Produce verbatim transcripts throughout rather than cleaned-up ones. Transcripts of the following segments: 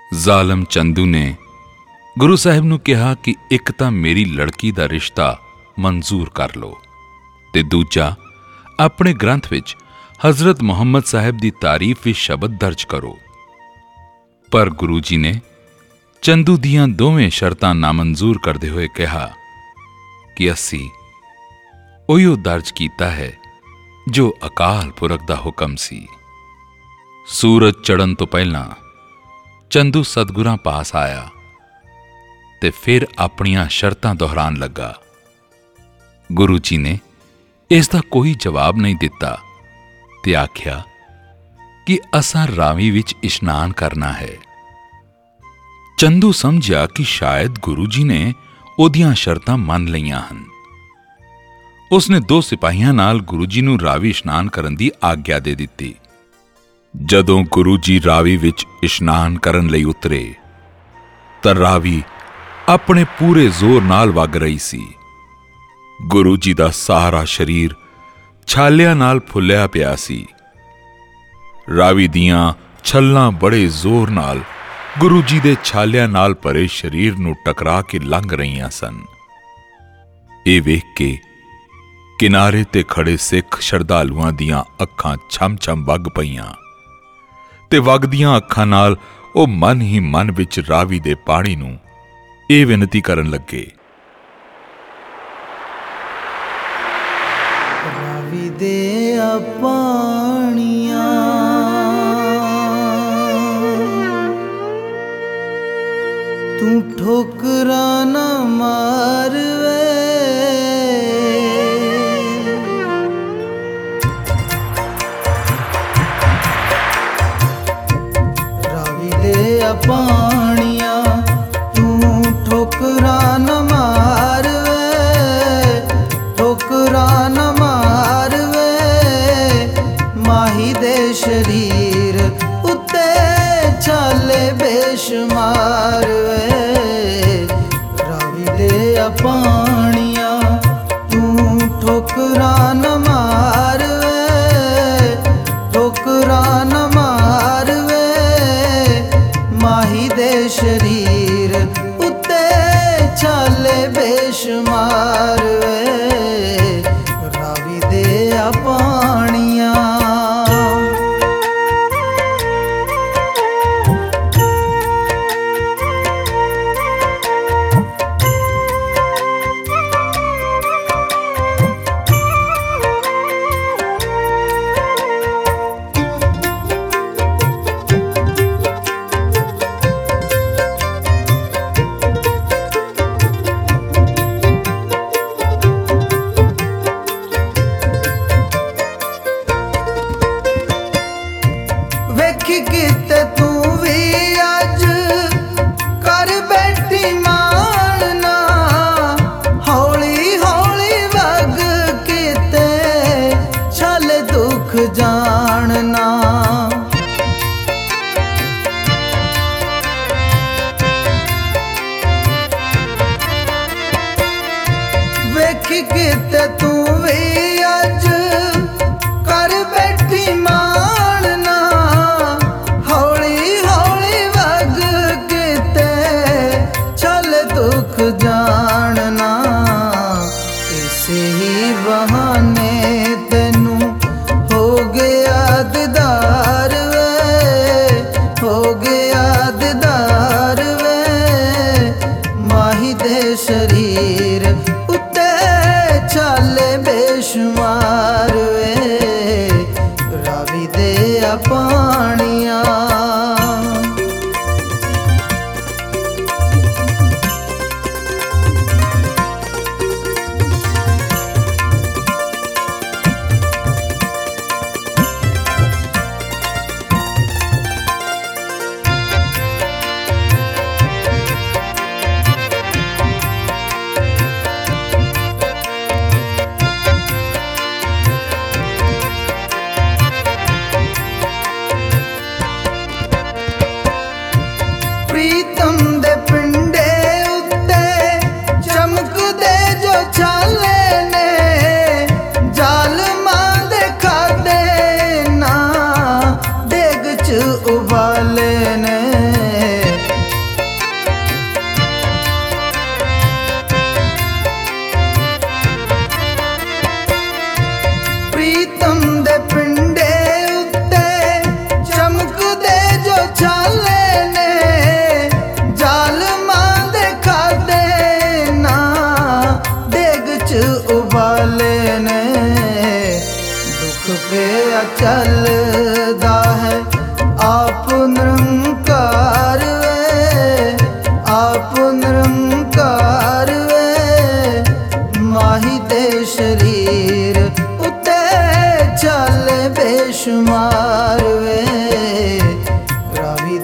ਜ਼ਾਲਮ ਚੰਦੂ ਨੇ ਗੁਰੂ ਸਾਹਿਬ ਨੂੰ ਕਿਹਾ ਕਿ ਇੱਕ ਤਾਂ ਮੇਰੀ ਲੜਕੀ ਦਾ ਰਿਸ਼ਤਾ ਮਨਜ਼ੂਰ ਕਰ ਲਓ ਤੇ ਦੂਜਾ ਆਪਣੇ ਗ੍ਰੰਥ ਵਿੱਚ ਹਜ਼ਰਤ ਮੁਹੰਮਦ ਸਾਹਿਬ ਦੀ ਤਾਰੀਫ ਵਿੱਚ ਸ਼ਬਦ ਦਰਜ ਕਰੋ। ਪਰ ਗੁਰੂ ਜੀ ਨੇ ਚੰਦੂ ਦੀਆਂ ਦੋਵੇਂ ਸ਼ਰਤਾਂ ਨਾਮਨਜ਼ੂਰ ਕਰਦੇ ਹੋਏ ਕਿਹਾ ਕਿ ਅਸੀਂ ਉਹੀਓ ਦਰਜ ਕੀਤਾ ਹੈ ਜੋ ਅਕਾਲ ਪੁਰਖ ਦਾ ਹੁਕਮ ਸੀ। ਸੂਰਜ ਚੜ੍ਹਨ ਤੋਂ ਪਹਿਲਾਂ ਚੰਦੂ ਸਤਿਗੁਰਾਂ ਪਾਸ ਆਇਆ ਤੇ ਫਿਰ ਆਪਣੀਆਂ ਸ਼ਰਤਾਂ ਦੁਹਰਾਉਣ ਲੱਗਾ। ਗੁਰੂ ਜੀ ਨੇ ਇਸ ਦਾ ਕੋਈ ਜਵਾਬ ਨਹੀਂ ਦਿੱਤਾ ਤੇ ਆਖਿਆ ਕਿ ਅਸਾਂ ਰਾਵੀ ਵਿੱਚ ਇਸ਼ਨਾਨ ਕਰਨਾ ਹੈ। ਚੰਦੂ ਸਮਝਿਆ ਕਿ ਸ਼ਾਇਦ ਗੁਰੂ ਜੀ ਨੇ ਉਹਦੀਆਂ ਸ਼ਰਤਾਂ ਮੰਨ ਲਈਆਂ ਹਨ। ਉਸਨੇ ਦੋ ਸਿਪਾਹੀਆਂ ਨਾਲ ਗੁਰੂ ਜੀ ਨੂੰ ਰਾਵੀ ਇਸ਼ਨਾਨ ਕਰਨ ਦੀ ਆਗਿਆ ਦੇ ਦਿੱਤੀ। ਜਦੋਂ ਗੁਰੂ ਜੀ ਰਾਵੀ ਵਿੱਚ ਇਸ਼ਨਾਨ ਕਰਨ ਲਈ ਉਤਰੇ ਤਾਂ ਰਾਵੀ ਆਪਣੇ ਪੂਰੇ ਜ਼ੋਰ ਨਾਲ ਵਗ ਰਹੀ ਸੀ। ਗੁਰੂ ਜੀ ਦਾ ਸਾਰਾ ਸਰੀਰ ਛਾਲਿਆਂ ਨਾਲ ਫੁੱਲਿਆ ਪਿਆ ਸੀ। ਰਾਵੀ ਦੀਆਂ ਛੱਲਾਂ ਬੜੇ ਜ਼ੋਰ ਨਾਲ ਗੁਰੂ ਜੀ ਦੇ ਛਾਲਿਆਂ ਨਾਲ ਭਰੇ ਸਰੀਰ ਨੂੰ ਟਕਰਾ ਕੇ ਲੰਘ ਰਹੀਆਂ ਸਨ। ਇਹ ਵੇਖ ਕੇ ਕਿਨਾਰੇ ਤੇ ਖੜੇ ਸਿੱਖ ਸ਼ਰਧਾਲੂਆਂ ਦੀਆਂ ਅੱਖਾਂ ਛਮ-ਛਮ ਵਗ ਪਈਆਂ ਤੇ ਵਗਦੀਆਂ ਅੱਖਾਂ ਨਾਲ ਉਹ ਮਨ ਹੀ ਮਨ ਵਿੱਚ ਰਾਵੀ ਦੇ ਪਾਣੀ ਨੂੰ ਇਹ ਬੇਨਤੀ ਕਰਨ ਲੱਗੇ, ਰਾਵੀ ਦੇ ਆ ਪਾਣੀਆਂ ਤੂੰ ਠੋਕਰਾਂ ਨਾ ਮਾਰ ਵੇ, ਰਾਵੀ ਦੇ ਆ ਪਾਣੀਆਂ ਤੂੰ ਠੋਕਰਾਂ ਨਾ ਮਾਰ ਵੇ, ਠੋਕਰਾਂ ਨਾ ਮਾਰ ਵੇ, ਮਾਹੀ ਦੇ ਸ਼ਰੀਰ ਉੱਤੇ ਛਾਲੇ ਬੇਸ਼ੁਮਾਰ ਵੇ, ਰਾਵੀ ਦੇ ਆ ਪਾਣੀਆਂ ਤੂੰ ਠੋਕਰਾਂ ਨਾ ਮਾਰ ਵੇ, ਠੋਕਰਾਂ ਨਾ ਮਾਰ ਵੇ, ਮਾਹੀ ਦੇ ਸ਼ਰੀਰ ਉੱਤੇ ਛਾਲੇ ਬੇਸ਼ੁਮਾਰ ਵੇ, ਰਾਵੀ ਦੇ ਆ ਪਾਣੀਆਂ। ਵੇਖੀ ਕਿਤੇ ਤੂੰ ਵੀ ਅੱਜ ਕਰ ਬੈਠੀ ਮਾਣਨਾ, ਹੌਲੀ ਹੌਲੀ ਵਗ ਕਿਤੇ ਛਲ ਦੁੱਖ ਜਾਣਨਾ, ਵੇਖੀ ਕਿਤੇ ਤੂੰ ਵੀ ਅੱਜ ਕਰ ਬੈਠੀ ਮਾਣਨਾ, ਹੌਲੀ ਹੌਲੀ ਵਗ ਕਿਤੇ ਛਲ ਦੁੱਖ ਜਾਣਨਾ, ਇਸੇ ਹੀ ਬਹਾਨੇ ਤੈਨੂੰ ਹੋ ਗਿਆ ਦੀਦਾਰ ਵੇ, ਹੋ ਗਿਆ ਦੀਦਾਰ ਵੇ, ਮਾਹੀ ਦੇ ਸ਼ਰੀਰ ਉੱਤੇ ਛਾਲੇ ਬੇਸ਼ੁਮਾਰ ਵੇ, ਰਾਵੀ ਦੇ ਆ ਪਾਣੀਆਂ। ਪ੍ਰੀਤਮ ਦੇ ਪਿੰਡੇ ਉੱਤੇ ਚਮਕਦੇ ਜੋ ਛਾਲੇ ਨੇ, ਜ਼ਾਲਮਾਂ ਦੇ ਖਾਦੇ ਨਾ ਡੇਗ ਚ ਉਬਾਲੇ ਨੇ,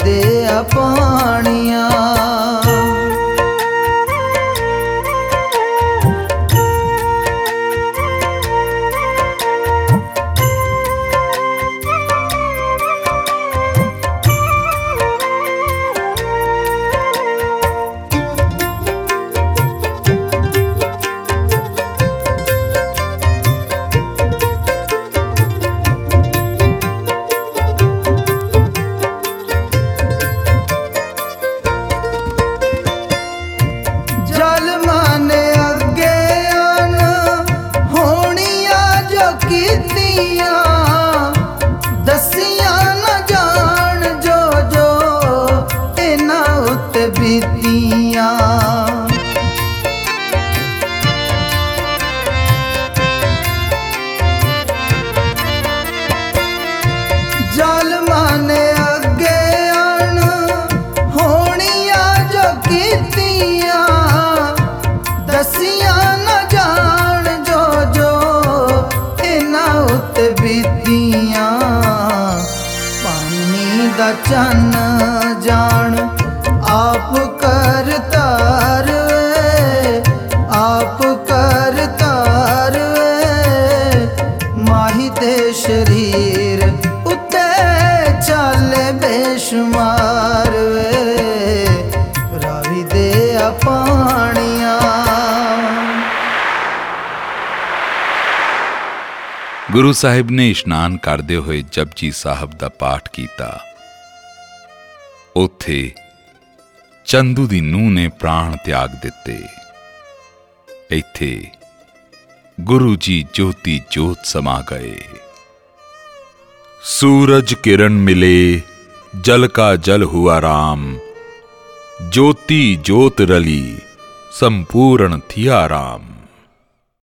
दे पानिया। चन जान आप करतार वे, आप करतार वे, माही दे शरीर उत्ते चले बेशुमार वे, रावी दे पानिया। गुरु साहिब ने इशनान करते हुए जपजी साहब का पाठ किया। उत्थे चंदू दी नूह ने प्राण त्याग दिते। इत्थे गुरु जी ज्योति जोत समा गए। सूरज किरण मिले जल का जल हुआ राम, ज्योति जोत रली संपूर्ण थिया राम।